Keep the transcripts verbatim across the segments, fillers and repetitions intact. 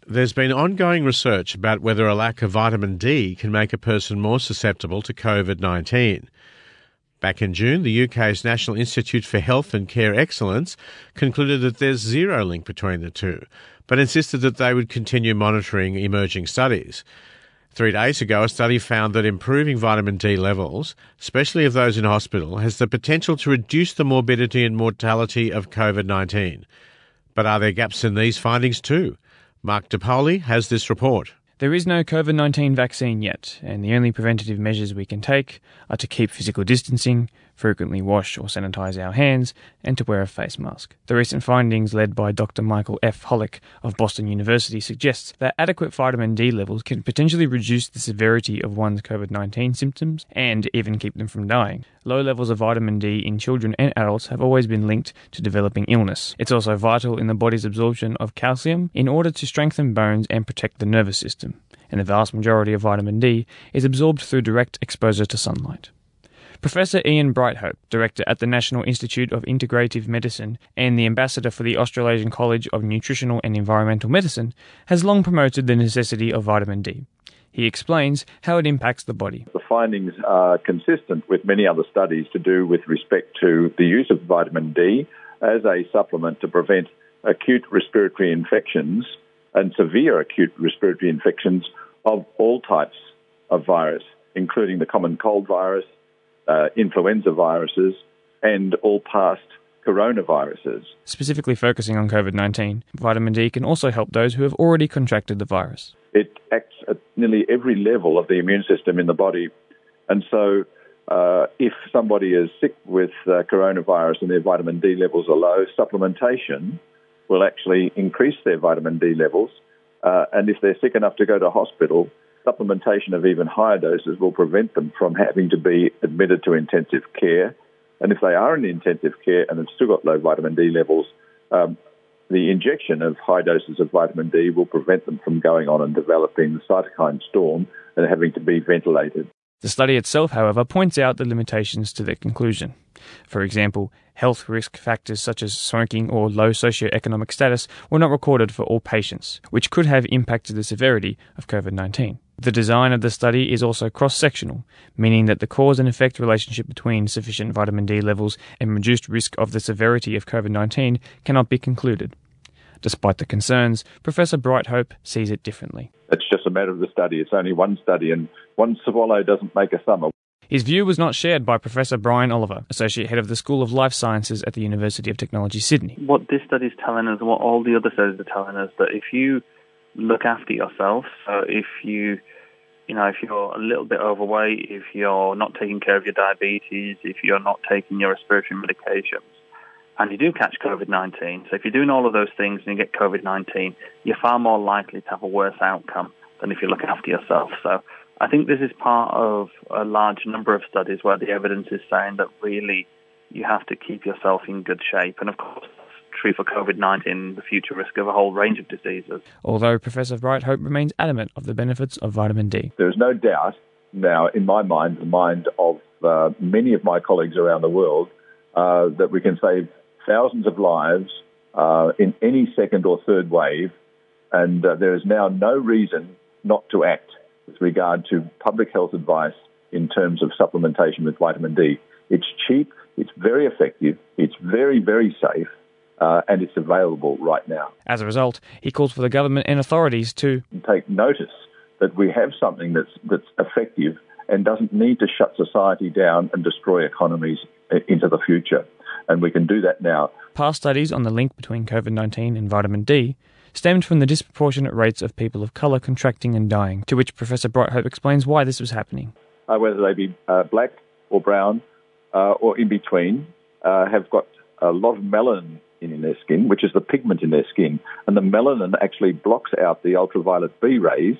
There's been ongoing research about whether a lack of vitamin D can make a person more susceptible to COVID nineteen. Back in June, the U K's National Institute for Health and Care Excellence concluded that there's zero link between the two, but insisted that they would continue monitoring emerging studies. Three days ago, a study found that improving vitamin D levels, especially of those in hospital, has the potential to reduce the morbidity and mortality of COVID nineteen. But are there gaps in these findings too? Mark DePaoli has this report. There is no COVID nineteen vaccine yet, and the only preventative measures we can take are to keep physical distancing, frequently wash or sanitize our hands, and to wear a face mask. The recent findings led by Doctor Michael F. Hollick of Boston University suggests that adequate vitamin D levels can potentially reduce the severity of one's COVID nineteen symptoms and even keep them from dying. Low levels of vitamin D in children and adults have always been linked to developing illness. It's also vital in the body's absorption of calcium in order to strengthen bones and protect the nervous system. And the vast majority of vitamin D is absorbed through direct exposure to sunlight. Professor Ian Brighthope, Director at the National Institute of Integrative Medicine and the Ambassador for the Australasian College of Nutritional and Environmental Medicine, has long promoted the necessity of vitamin D. He explains how it impacts the body. The findings are consistent with many other studies to do with respect to the use of vitamin D as a supplement to prevent acute respiratory infections and severe acute respiratory infections of all types of virus, including the common cold virus, uh, influenza viruses, and all past coronaviruses. Specifically focusing on COVID nineteen, vitamin D can also help those who have already contracted the virus. It acts at nearly every level of the immune system in the body. And so uh, if somebody is sick with uh, coronavirus and their vitamin D levels are low, supplementation will actually increase their vitamin D levels. Uh, and if they're sick enough to go to hospital, supplementation of even higher doses will prevent them from having to be admitted to intensive care. And if they are in intensive care and have still got low vitamin D levels, um, the injection of high doses of vitamin D will prevent them from going on and developing the cytokine storm and having to be ventilated. The study itself, however, points out the limitations to their conclusion. For example, health risk factors such as smoking or low socioeconomic status were not recorded for all patients, which could have impacted the severity of COVID nineteen. The design of the study is also cross-sectional, meaning that the cause and effect relationship between sufficient vitamin D levels and reduced risk of the severity of COVID nineteen cannot be concluded. Despite the concerns, Professor Brighthope sees it differently. It's just a matter of the study. It's only one study, and one swallow doesn't make a summer. His view was not shared by Professor Brian Oliver, Associate Head of the School of Life Sciences at the University of Technology, Sydney. What this study is telling us, what all the other studies are telling us, that if you look after yourself, so if you, you know, if you're a little bit overweight, if you're not taking care of your diabetes, if you're not taking your respiratory medications, and you do catch COVID nineteen, so if you're doing all of those things and you get COVID nineteen, you're far more likely to have a worse outcome than if you look after yourself. So I think this is part of a large number of studies where the evidence is saying that really you have to keep yourself in good shape. And of course, that's true for COVID nineteen, the future risk of a whole range of diseases. Although Professor Brighthope remains adamant of the benefits of vitamin D. There's no doubt now, in my mind, the mind of uh, many of my colleagues around the world, uh, that we can save thousands of lives uh, in any second or third wave, and uh, there is now no reason not to act with regard to public health advice in terms of supplementation with vitamin D. It's cheap, it's very effective, it's very, very safe, uh, and it's available right now. As a result, he calls for the government and authorities to take notice that we have something that's that's effective and doesn't need to shut society down and destroy economies into the future. And we can do that now. Past studies on the link between COVID nineteen and vitamin D stemmed from the disproportionate rates of people of colour contracting and dying, to which Professor Brighthope explains why this was happening. Uh, whether they be uh, black or brown uh, or in between, uh, have got a lot of melanin in their skin, which is the pigment in their skin. And the melanin actually blocks out the ultraviolet B rays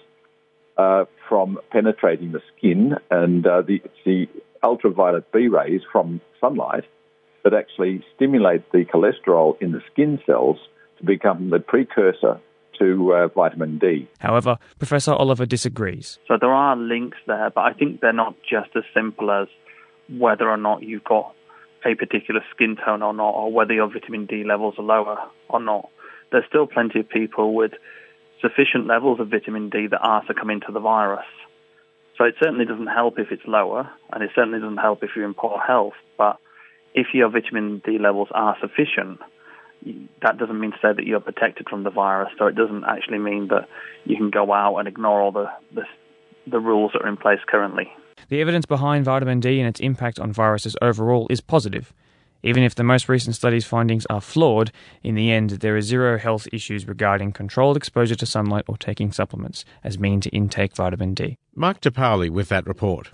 uh, from penetrating the skin. And uh, the, it's the ultraviolet B rays from sunlight that actually stimulate the cholesterol in the skin cells to become the precursor to uh, vitamin D. However, Professor Oliver disagrees. So there are links there, but I think they're not just as simple as whether or not you've got a particular skin tone or not, or whether your vitamin D levels are lower or not. There's still plenty of people with sufficient levels of vitamin D that are succumbing to the virus. So it certainly doesn't help if it's lower, and it certainly doesn't help if you're in poor health. But if your vitamin D levels are sufficient, that doesn't mean to say that you're protected from the virus. So it doesn't actually mean that you can go out and ignore all the, the, the rules that are in place currently. The evidence behind vitamin D and its impact on viruses overall is positive. Even if the most recent study's findings are flawed, in the end there are zero health issues regarding controlled exposure to sunlight or taking supplements as mean to intake vitamin D. Mark DePaoli with that report.